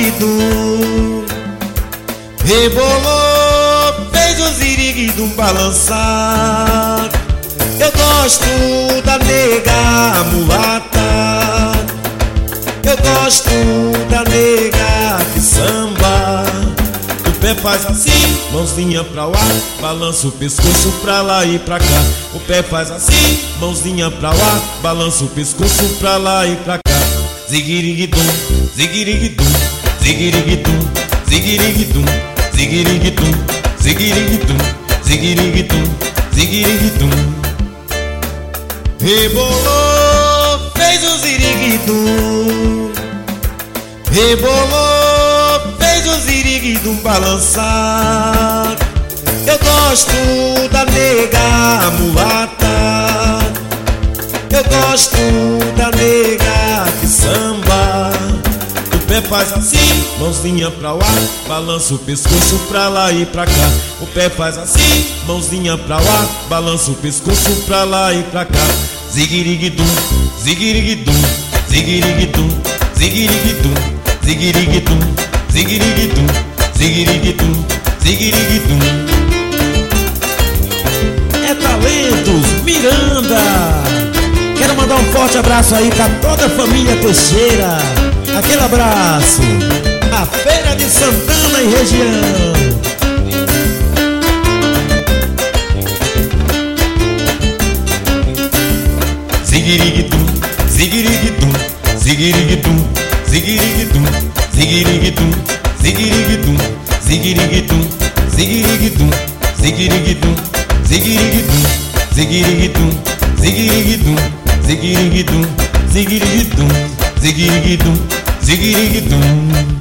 ziriguidum. Rebolou, fez o ziriguidum balançar. Eu gosto da nega mulata, eu gosto da nega que samba. O pé faz assim, mãozinha pra lá, balança o pescoço pra lá e pra cá. O pé faz assim, mãozinha pra lá, balança o pescoço pra lá e pra cá. Ziguiriguidum, ziguiriguidum, ziguiriguidum, ziguiriguidum, ziguiriguidum, ziguiriguidum, ziguiriguidum, ziguiriguidum. Rebolou, fez o ziriguidum. Rebolou, fez o ziriguidum balançar. Eu gosto da nega mulata, eu gosto da nega que samba. O pé faz assim, mãozinha pra lá, balança o pescoço pra lá e pra cá. O pé faz assim, mãozinha pra lá, balança o pescoço pra lá e pra cá. Ziguiriguidum, ziguiriguidum, ziguiriguidum, ziguiriguidum, ziguiriguidum, ziguiriguidum, ziguiriguidum, ziguiriguidum. É Talentos Miranda. Quero mandar um forte abraço aí pra toda a família Teixeira. Aquele abraço. A Feira de Santana e região. Ziguiriguidum, ziguiriguidum, ziguiriguidum, ziguiriguidum, ziguiriguidum, ziguiriguidum, ziguiriguidum, ziguiriguidum, ziguiriguidum, ziguiriguidum, ziguiriguidum, ziguiriguidum, ziguiriguidum, ziguiriguidum, ziguiriguidum, ziguiriguidum.